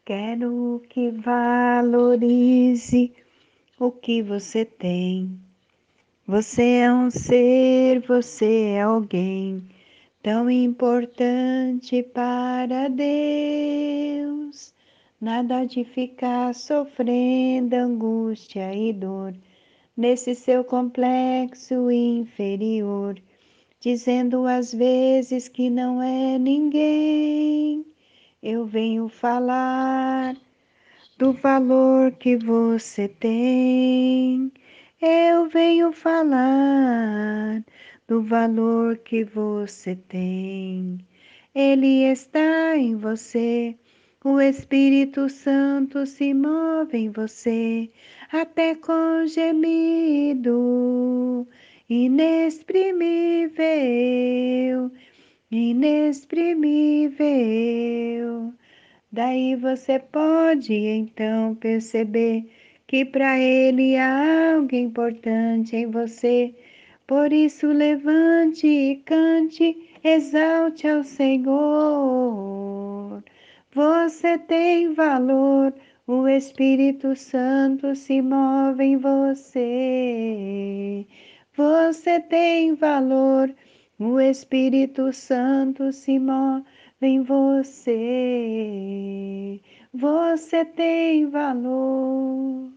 Quero que valorize o que você tem. Você é um ser, você é alguém tão importante para Deus. Nada de ficar sofrendo angústia e dor nesse seu complexo inferior, dizendo às vezes que não é ninguém. Eu venho falar do valor que você tem. Eu venho falar do valor que você tem. Ele está em você. O Espírito Santo se move em você, até com gemido inexprimível, inexprimível. Daí você pode então perceber que para Ele há algo importante em você. Por isso levante e cante, exalte ao Senhor. Você tem valor, o Espírito Santo se move em você. Você tem valor, o Espírito Santo se move em você. Você tem valor.